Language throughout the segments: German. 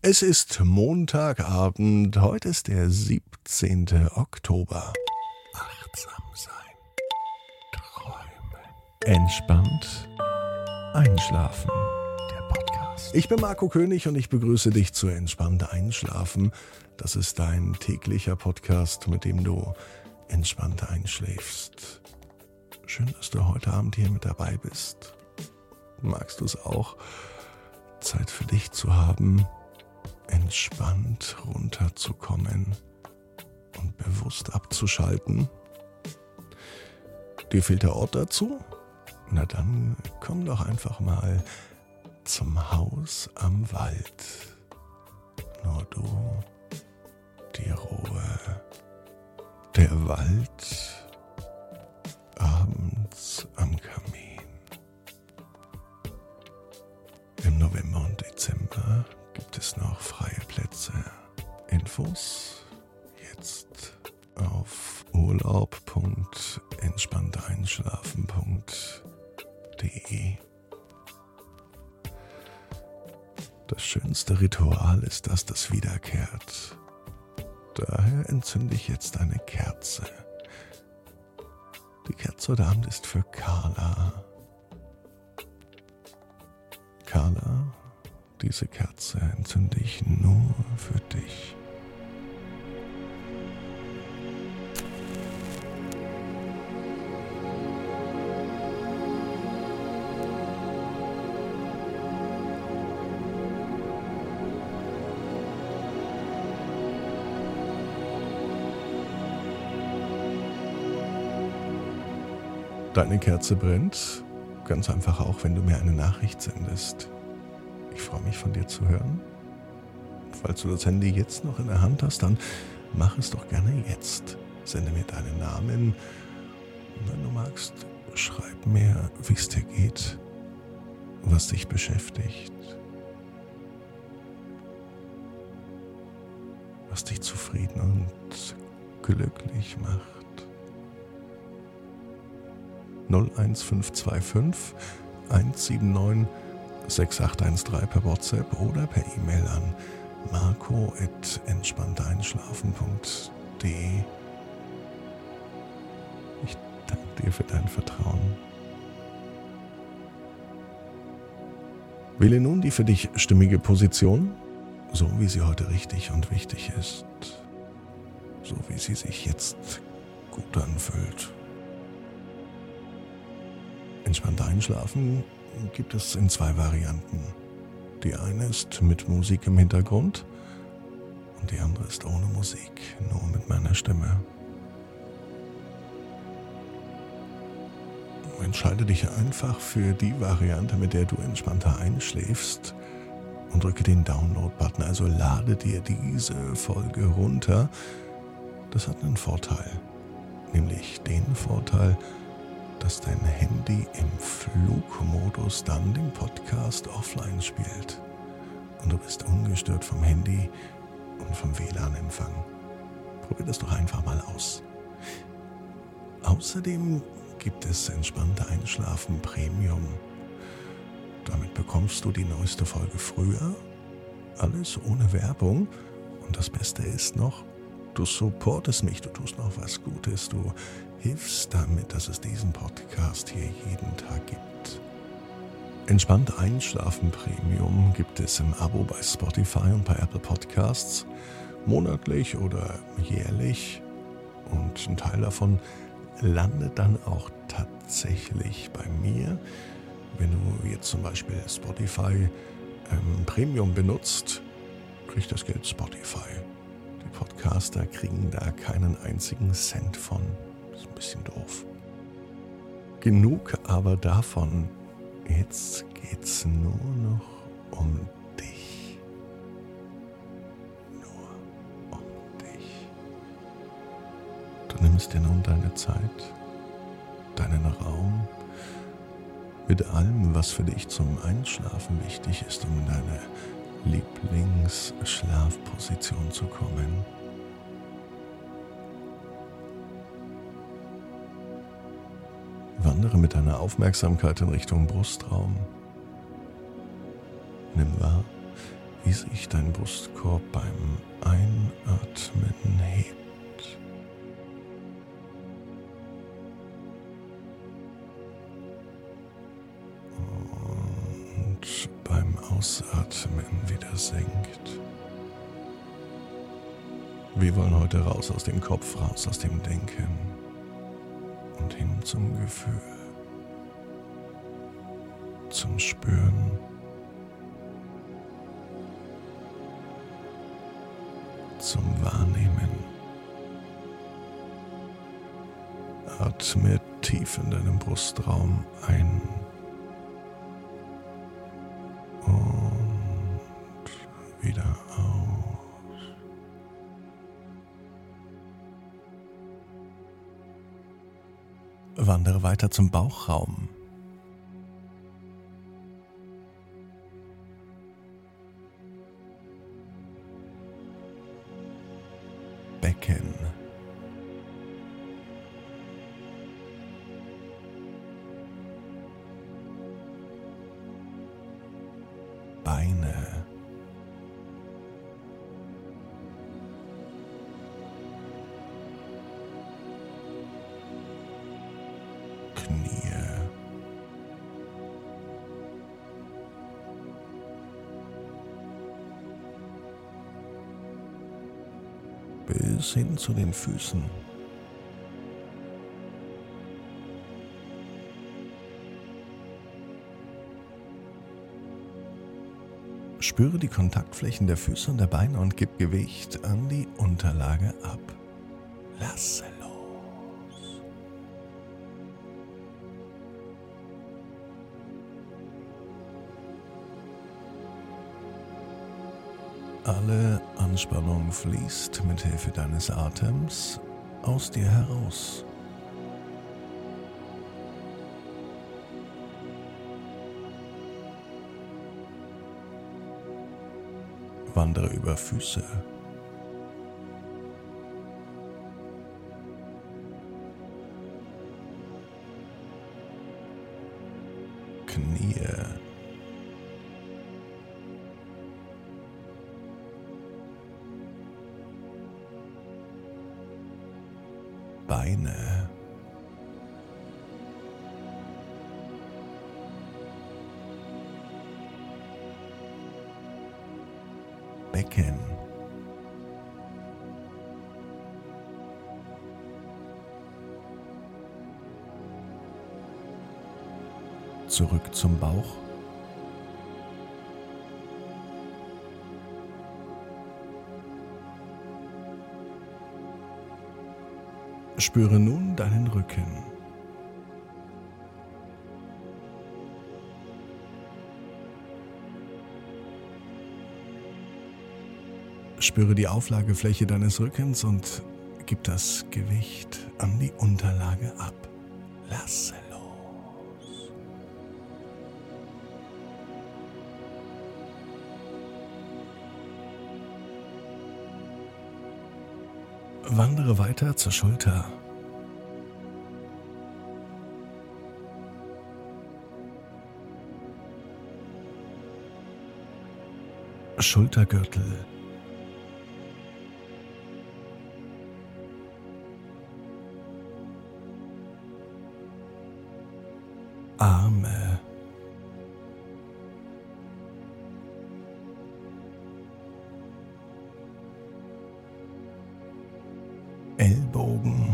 Es ist Montagabend, heute ist der 17. Oktober. Achtsam sein, träumen, entspannt einschlafen. Der Podcast. Ich bin Marco König und ich begrüße dich zu Entspannt Einschlafen. Das ist dein täglicher Podcast, mit dem du entspannt einschläfst. Schön, dass du heute Abend hier mit dabei bist. Magst du es auch, Zeit für dich zu haben, entspannt runterzukommen und bewusst abzuschalten? Dir fehlt der Ort dazu? Na dann komm doch einfach mal zum Haus am Wald. Nur du, die Ruhe, der Wald, abends am Kamin. Im November und Dezember gibt es noch freie Plätze. Infos jetzt auf urlaub.entspannteinschlafen.de. Das schönste Ritual ist, dass das wiederkehrt. Daher entzünde ich jetzt eine Kerze. Die Kerze heute Abend ist für Carla. Carla, diese Kerze entzünde ich nur für dich. Deine Kerze brennt, ganz einfach auch, wenn du mir eine Nachricht sendest. Ich freue mich, von dir zu hören. Falls du das Handy jetzt noch in der Hand hast, dann mach es doch gerne jetzt. Sende mir deinen Namen. Wenn du magst, schreib mir, wie es dir geht, was dich beschäftigt, was dich zufrieden und glücklich macht. 01525 179 6813 per WhatsApp oder per E-Mail an marco@entspannteinschlafen.de. Ich danke dir für dein Vertrauen. Wähle nun die für dich stimmige Position, so wie sie heute richtig und wichtig ist, so wie sie sich jetzt gut anfühlt. Entspannt einschlafen gibt es in 2 Varianten. Die eine ist mit Musik im Hintergrund und die andere ist ohne Musik, nur mit meiner Stimme. Entscheide dich einfach für die Variante, mit der du entspannter einschläfst und drücke den Download-Button, also lade dir diese Folge runter. Das hat einen Vorteil, nämlich den Vorteil, dass dein Handy im Flugmodus dann den Podcast offline spielt und du bist ungestört vom Handy und vom WLAN-Empfang. Probier das doch einfach mal aus. Außerdem gibt es Entspannte Einschlafen Premium. Damit bekommst du die neueste Folge früher, alles ohne Werbung, und das Beste ist noch, du supportest mich, du tust noch was Gutes, du hilfst damit, dass es diesen Podcast hier jeden Tag gibt. Entspannt Einschlafen Premium gibt es im Abo bei Spotify und bei Apple Podcasts, monatlich oder jährlich, und ein Teil davon landet dann auch tatsächlich bei mir. Wenn du jetzt zum Beispiel Spotify Premium benutzt, kriegt das Geld Spotify. Die Podcaster kriegen da keinen einzigen Cent von. Das ist ein bisschen doof. Genug aber davon. Jetzt geht's nur noch um dich. Nur um dich. Du nimmst dir nun deine Zeit, deinen Raum, mit allem, was für dich zum Einschlafen wichtig ist, um in deine Lieblingsschlafposition zu kommen. Wandere mit deiner Aufmerksamkeit in Richtung Brustraum. Nimm wahr, wie sich dein Brustkorb beim Einatmen hebt. Und beim Ausatmen wieder senkt. Wir wollen heute raus aus dem Kopf, raus aus dem Denken und hin zum Gefühl, zum Spüren, zum Wahrnehmen. Atme tief in deinem Brustraum ein und wieder aus. Wandere weiter zum Bauchraum. Becken. Beine. Knie. Bis hin zu den Füßen. Spüre die Kontaktflächen der Füße und der Beine und gib Gewicht an die Unterlage ab. Lasse los. Alle Anspannung fließt mit Hilfe deines Atems aus dir heraus. Wandere über Füße. Knie. Beine. Becken. Zurück zum Bauch. Spüre nun deinen Rücken. Spüre die Auflagefläche deines Rückens und gib das Gewicht an die Unterlage ab. Lasse los. Wandere weiter zur Schulter. Schultergürtel. Arme. Ellbogen.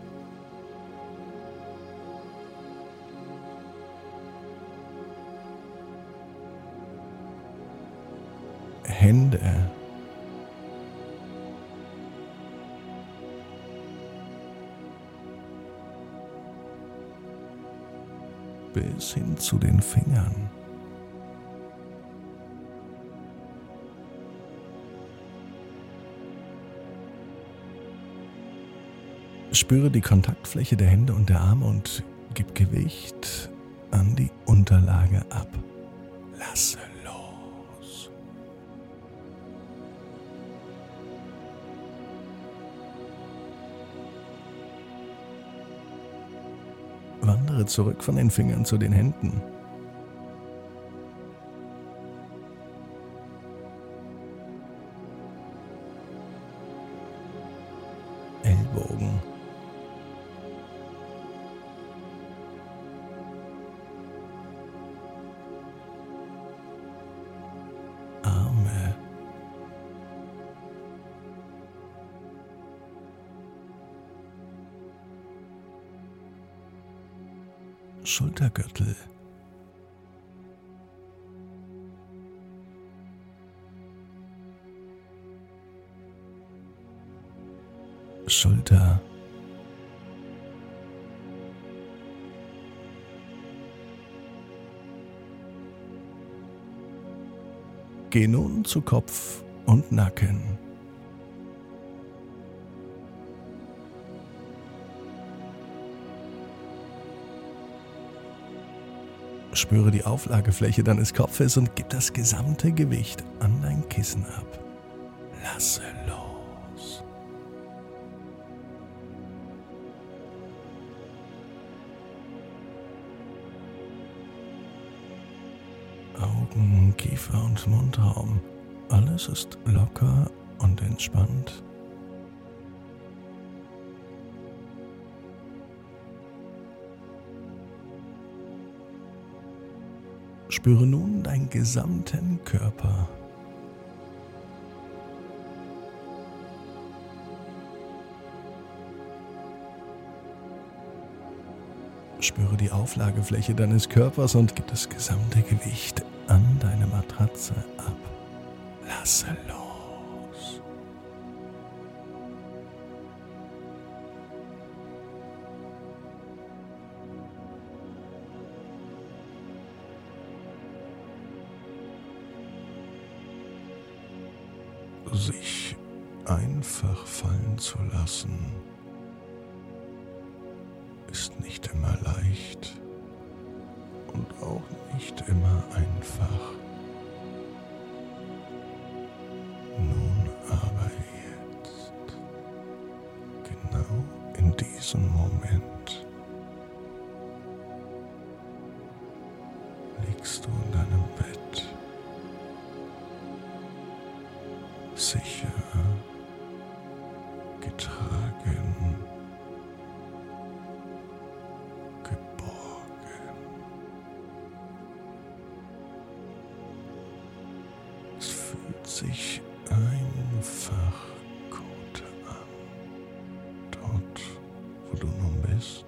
Hände. Bis hin zu den Fingern. Spüre die Kontaktfläche der Hände und der Arme und gib Gewicht an die Unterlage ab. Lasse los. Wandere zurück von den Fingern zu den Händen. Ellbogen, Arme, Schultergürtel, Schulter, geh nun zu Kopf und Nacken. Spüre die Auflagefläche deines Kopfes und gib das gesamte Gewicht an dein Kissen ab. Lasse los. Augen, Kiefer und Mundraum. Alles ist locker und entspannt. Spüre nun deinen gesamten Körper. Spüre die Auflagefläche deines Körpers und gib das gesamte Gewicht an deine Matratze ab. Lasse los. Sich einfach fallen zu lassen, ist nicht immer leicht und auch nicht immer einfach. Nun aber jetzt, genau in diesem Moment, liegst du in deinem Bett, sicher, getragen, geborgen. Es fühlt sich einfach gut an, dort, wo du nun bist.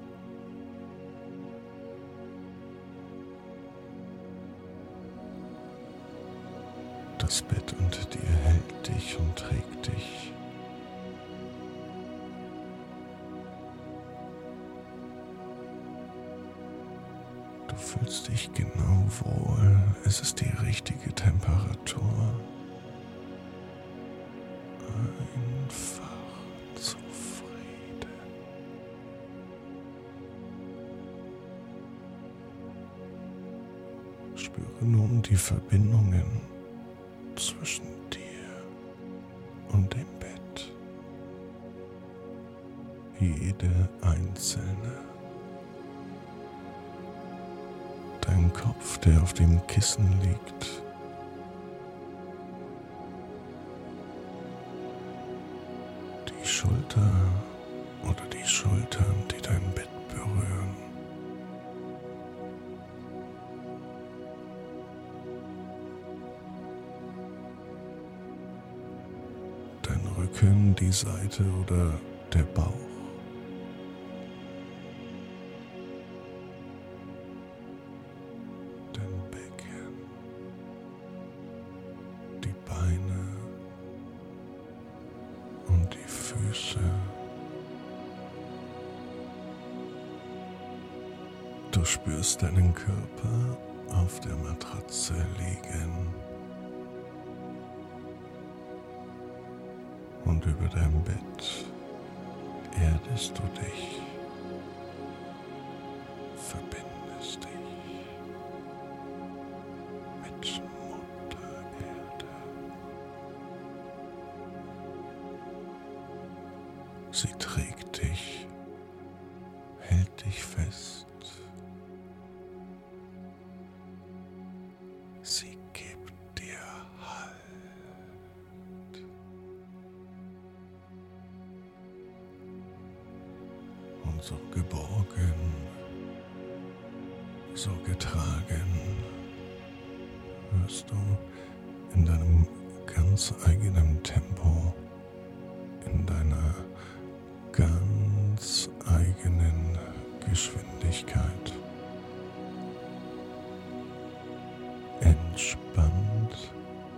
Das Bett unter dir hält dich und trägt dich. Du fühlst dich genau wohl. Es ist die richtige Temperatur. Einfach zufrieden. Spüre nun die Verbindungen zwischen dir und dem Bett. Jede einzelne. Dein Kopf, der auf dem Kissen liegt. Die Schulter oder die Schultern, die dein Bett berühren. Dein Rücken, die Seite oder der Bauch. Dein Becken, die Beine und die Füße. Du spürst deinen Körper auf der Matratze liegen. Und über deinem Bett erdest du dich, verbindest dich mit Mutter Erde. Sie trägt dich, hält dich fest. Sie gibt dir Halt. so geborgen, so getragen. Hörst du in deinem ganz eigenen Tempo, in deiner ganz eigenen Geschwindigkeit. Entspannt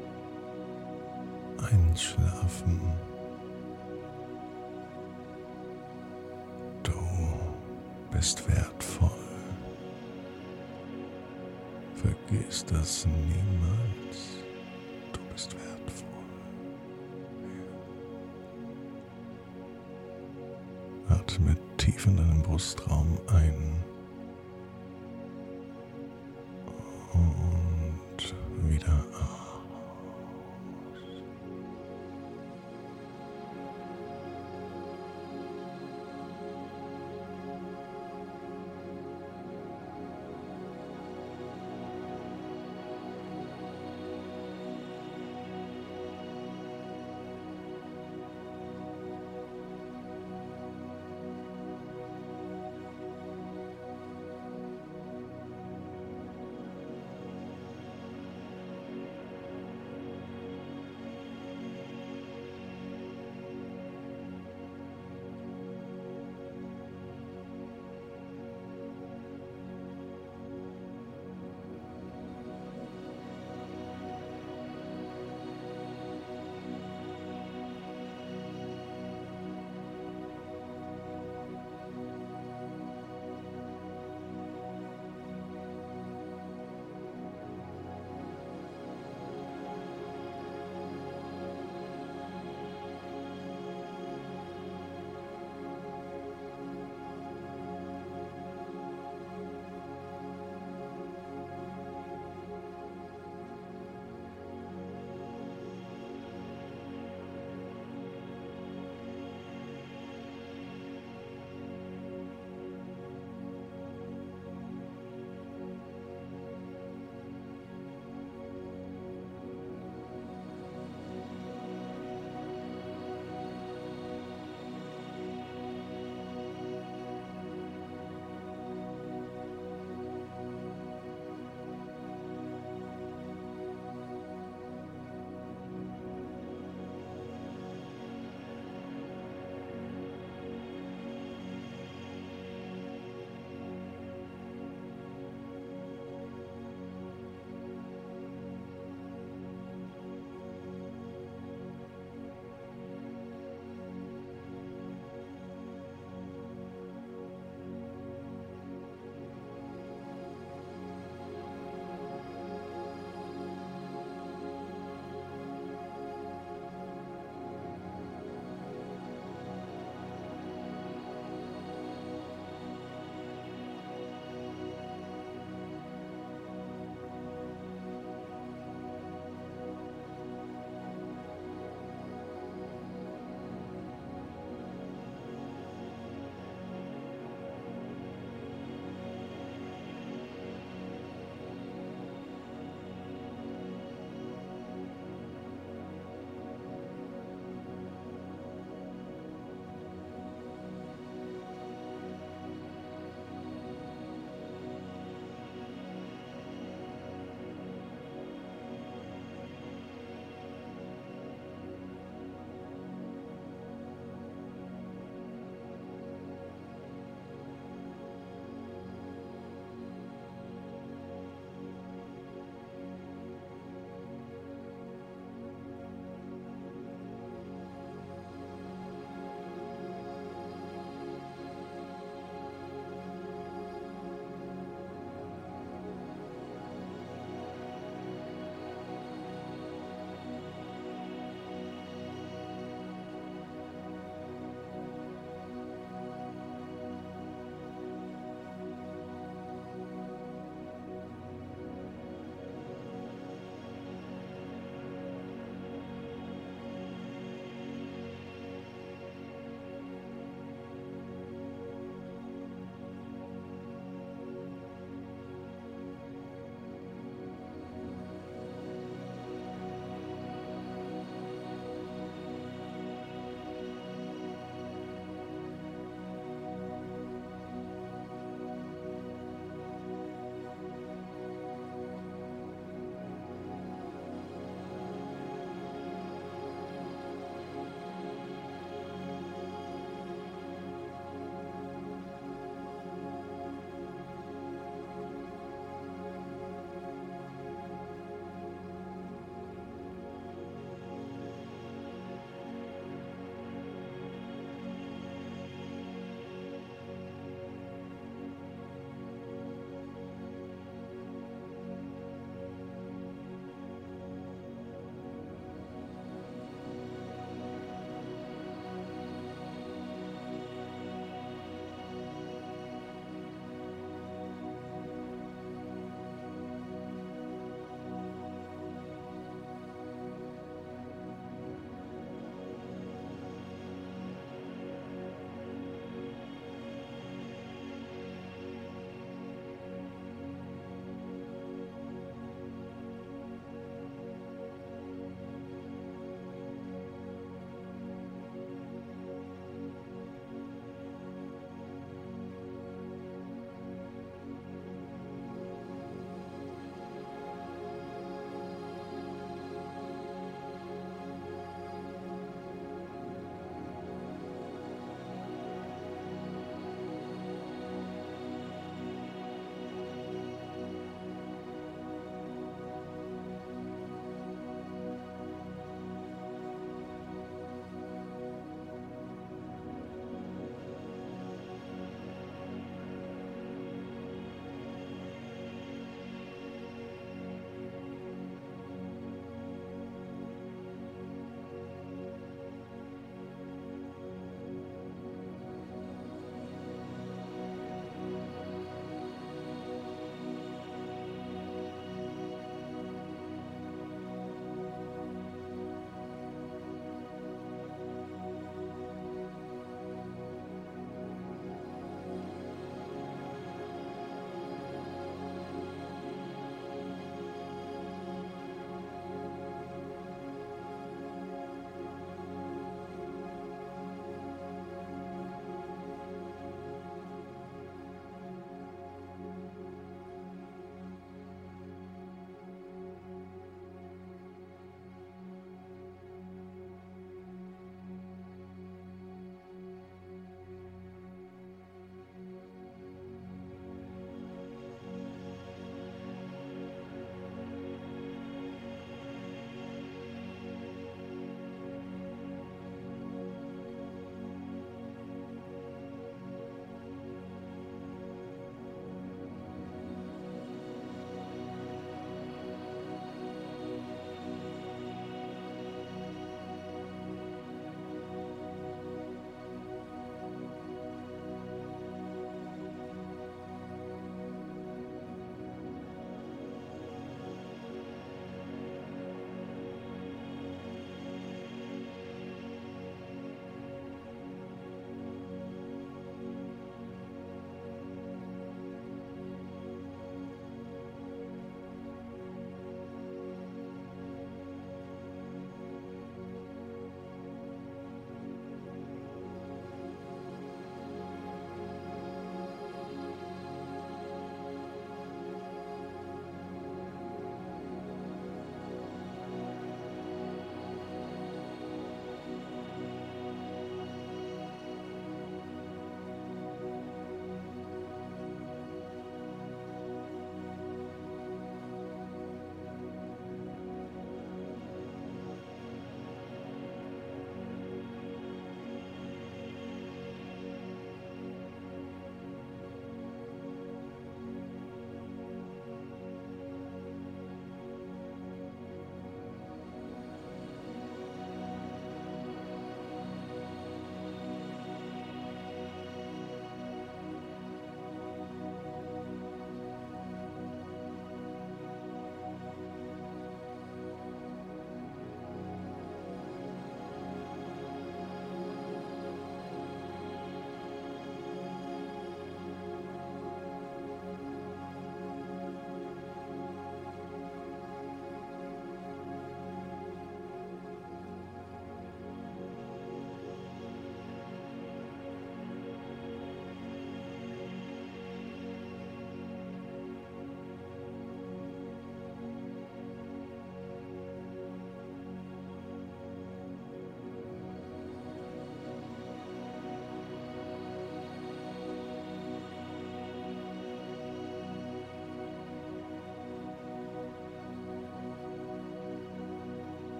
einschlafen. Du bist wertvoll. Vergiss das niemals. Du bist wertvoll. Ja. Atme tief in deinen Brustraum ein.